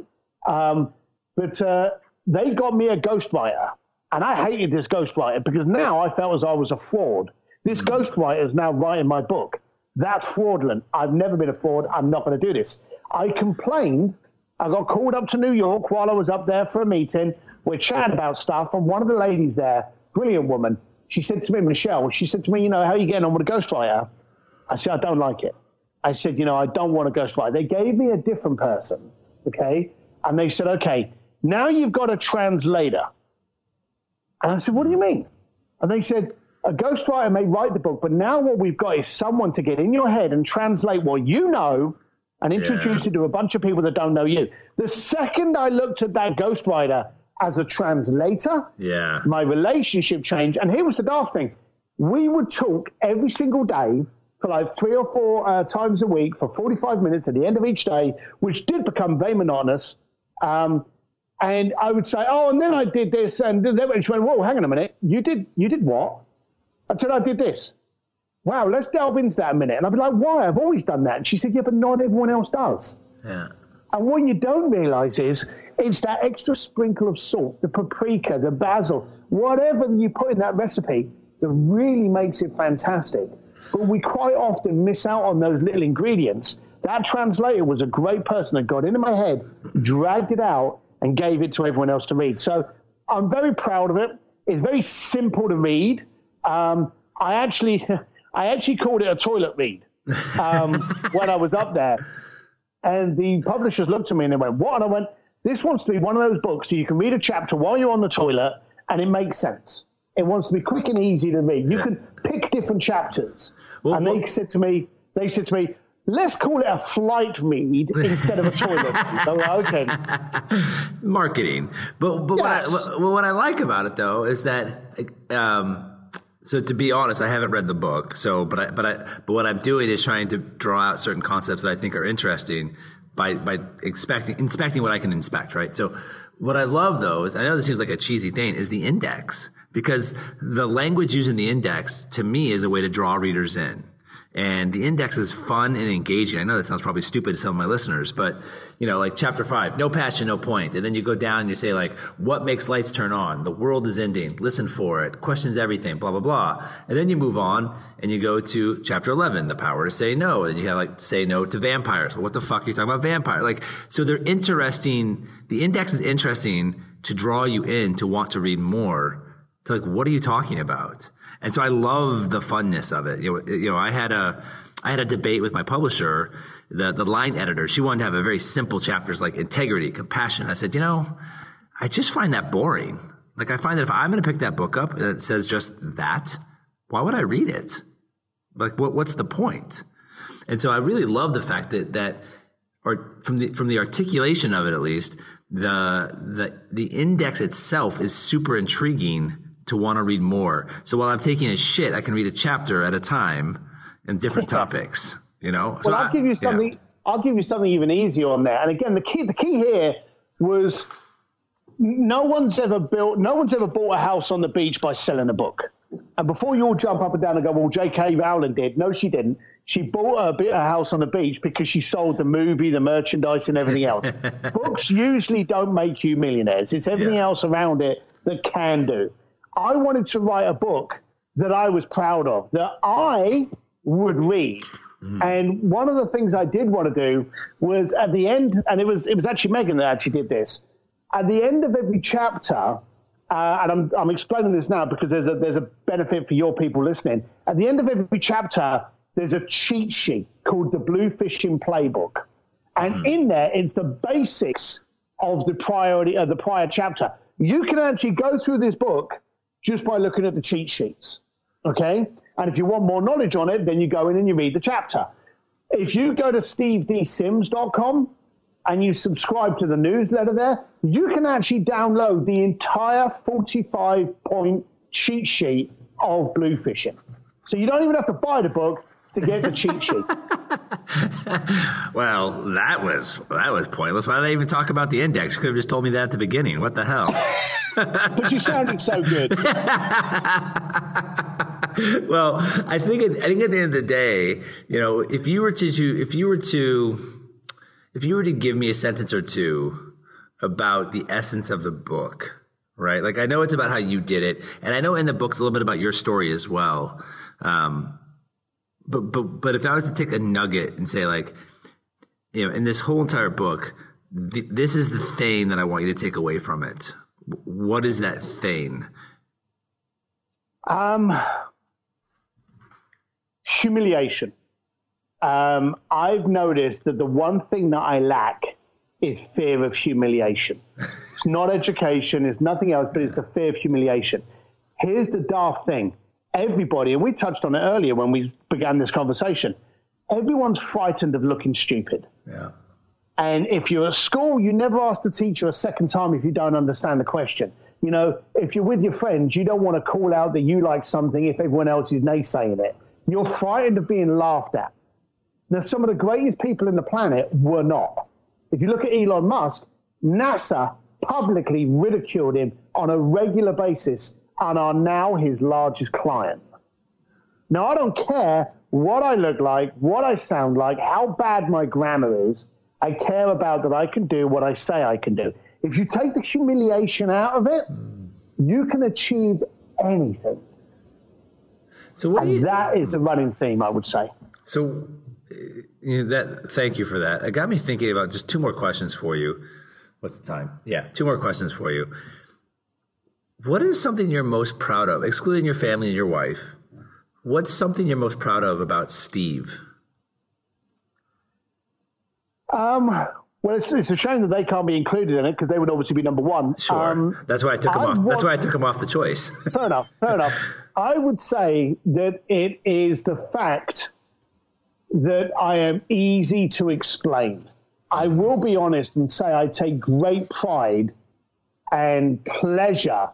But they got me a ghostwriter, and I hated this ghostwriter because now I felt as I was a fraud. This ghostwriter is now writing my book. That's fraudulent. I've never been a fraud. I'm not going to do this. I complained. I got called up to New York while I was up there for a meeting. We're chatting about stuff, and one of the ladies there, brilliant woman, she said to me, Michelle, she said to me, how are you getting on with a ghostwriter? I said, I don't like it. I said, I don't want a ghostwriter. They gave me a different person, okay? And they said, okay, now you've got a translator. And I said, what do you mean? And they said, a ghostwriter may write the book, but now what we've got is someone to get in your head and translate what you know and introduce it to a bunch of people that don't know you. The second I looked at that ghostwriter as a translator, my relationship changed. And here was the daft thing. We would talk every single day for like 3 or 4 times a week for 45 minutes at the end of each day, which did become very monotonous. And I would say, and then I did this. And then she went, whoa, hang on a minute. You did what? I said, I did this. Wow, let's delve into that a minute. And I'd be like, why? I've always done that. And she said, yeah, but not everyone else does. Yeah. And what you don't realize is it's that extra sprinkle of salt, the paprika, the basil, whatever you put in that recipe that really makes it fantastic. But we quite often miss out on those little ingredients. That translator was a great person that got into my head, dragged it out, and gave it to everyone else to read. So I'm very proud of it. It's very simple to read. I actually called it a toilet read when I was up there. And the publishers looked at me and they went, what? And I went, this wants to be one of those books so you can read a chapter while you're on the toilet and it makes sense. It wants to be quick and easy to read. You can pick different chapters. They said to me, let's call it a flight read instead of a toilet read. So, okay. Marketing. But yes. What I like about it, though, is that so to be honest, I haven't read the book. So, but what I'm doing is trying to draw out certain concepts that I think are interesting by inspecting what I can inspect, right? So, what I love though is, I know this seems like a cheesy thing, is the index, because the language used in the index to me is a way to draw readers in. And the index is fun and engaging. I know that sounds probably stupid to some of my listeners, but, like chapter 5, no passion, no point. And then you go down and you say, like, what makes lights turn on? The world is ending. Listen for it. Questions everything, blah, blah, blah. And then you move on and you go to chapter 11, the power to say no. And you have, like, say no to vampires. Well, what the fuck are you talking about vampire? Like, so they're interesting. The index is interesting to draw you in to want to read more. To like, what are you talking about? And so I love the funness of it. I had a debate with my publisher, the line editor. She wanted to have a very simple chapters like integrity, compassion. I said, I just find that boring. Like, I find that if I'm going to pick that book up and it says just that, why would I read it? Like, what's the point? And so I really love the fact that or from the articulation of it, at least, the index itself is super intriguing to want to read more. So while I'm taking a shit, I can read a chapter at a time and different topics, Well, so I'll give you something. Yeah. I'll give you something even easier on there. And again, the key here was no one's ever bought a house on the beach by selling a book. And before you all jump up and down and go, well, J.K. Rowling did. No, she didn't. She bought a house on the beach because she sold the movie, the merchandise, and everything else. Books usually don't make you millionaires. It's everything else around it that can do. I wanted to write a book that I was proud of, that I would read. Mm-hmm. And one of the things I did want to do was at the end, and it was actually Megan that actually did this. At the end of every chapter, and I'm explaining this now because there's a benefit for your people listening. At the end of every chapter, there's a cheat sheet called the Blue Fishing Playbook. And in there, it's the basics of the prior chapter. You can actually go through this book just by looking at the cheat sheets, okay? And if you want more knowledge on it, then you go in and you read the chapter. If you go to stevedsims.com and you subscribe to the newsletter there, you can actually download the entire 45-point cheat sheet of Blue Fishing. So you don't even have to buy the book to get the cheat sheet. Well, that was pointless. Why did I even talk about the index? You could have just told me that at the beginning. What the hell? But you sounded so good. Well, I think at the end of the day, if you were to give me a sentence or two about the essence of the book, right? Like, I know it's about how you did it, and I know in the book's a little bit about your story as well. But if I was to take a nugget and say, like, you know, in this whole entire book, this is the thing that I want you to take away from it. What is that thing? Humiliation. I've noticed that the one thing that I lack is fear of humiliation. It's not education, it's nothing else, but it's the fear of humiliation. Here's the daft thing. Everybody, and we touched on it earlier when we began this conversation, everyone's frightened of looking stupid. Yeah. And if you're at school, you never ask the teacher a second time if you don't understand the question. You know, if you're with your friends, you don't want to call out that you like something if everyone else is naysaying it. You're frightened of being laughed at. Now, some of the greatest people in the planet were not. If you look at Elon Musk, NASA publicly ridiculed him on a regular basis and are now his largest client. Now, I don't care what I look like, what I sound like, how bad my grammar is. I care about that I can do what I say I can do. If you take the humiliation out of it, you can achieve anything. So that is the running theme, I would say. So thank you for that. It got me thinking about just two more questions for you. What's the time? Yeah, two more questions for you. What is something you're most proud of, excluding your family and your wife? What's something you're most proud of about Steve? Well, it's a shame that they can't be included in it because they would obviously be number one. Sure. That's why I took him off. That's why I took him off the choice. Fair enough. I would say that it is the fact that I am easy to explain. I will be honest and say I take great pride and pleasure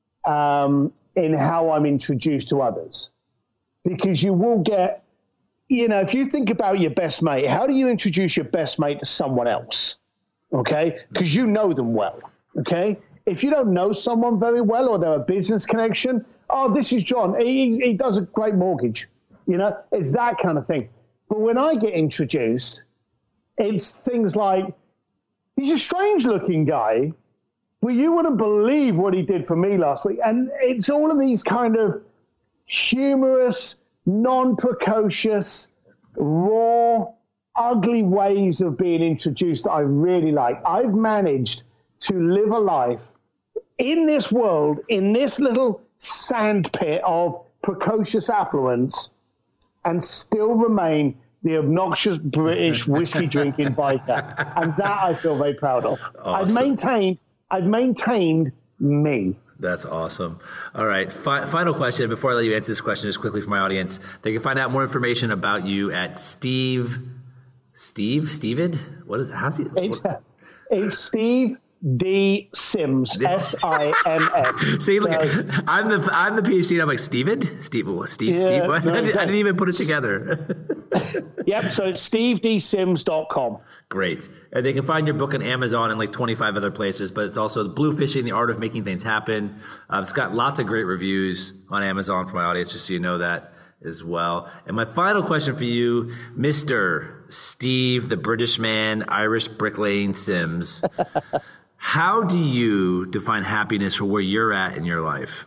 in how I'm introduced to others. Because you will get, you know, if you think about your best mate, how do you introduce your best mate to someone else? Okay? Because you know them well. Okay? If you don't know someone very well or they're a business connection, oh, this is John. He does a great mortgage. You know, it's that kind of thing. But when I get introduced, it's things like, he's a strange looking guy, but you wouldn't believe what he did for me last week. And it's all of these kind of humorous, non-precocious, raw, ugly ways of being introduced that I really like. I've managed to live a life in this world, in this little sandpit of precocious affluence, and still remain the obnoxious British whiskey drinking biker. And that I feel very proud of. Awesome. I've maintained me. That's awesome. All right. Final question before I let you answer this question, just quickly for my audience. They can find out more information about you at Steven? What is it? How's he? It's Steve D. Sims, S-I-M-S. See, look, I'm the PhD. And I'm like, Steve. Yeah, what? No, exactly. I didn't even put it together. Yep. So it's stevedsims.com. Great. And they can find your book on Amazon and like 25 other places, but it's also Blue Fishing, The Art of Making Things Happen. It's got lots of great reviews on Amazon for my audience, just so you know that as well. And my final question for you, Mr. Steve, the British man, Irish bricklaying Sims. How do you define happiness for where you're at in your life?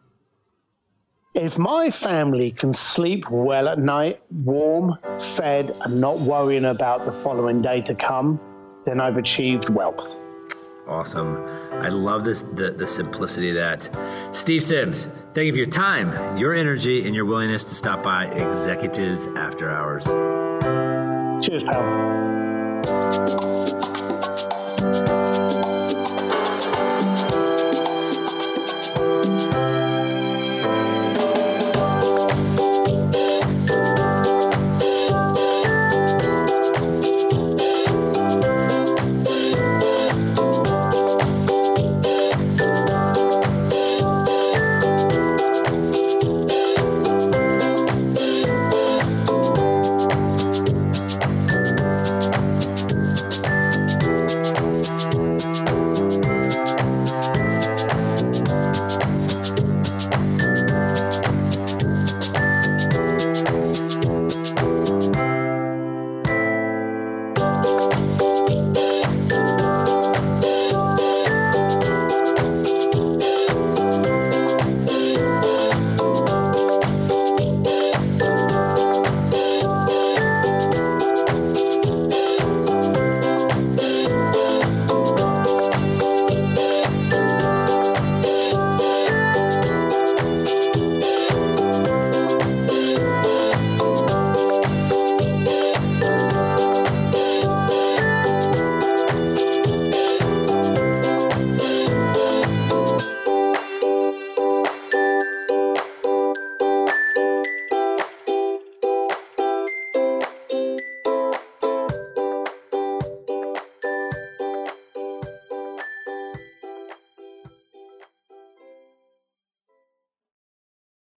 If my family can sleep well at night, warm, fed, and not worrying about the following day to come, then I've achieved wealth. Awesome. I love this, the simplicity of that. Steve Sims, thank you for your time, your energy, and your willingness to stop by Executives After Hours. Cheers, pal.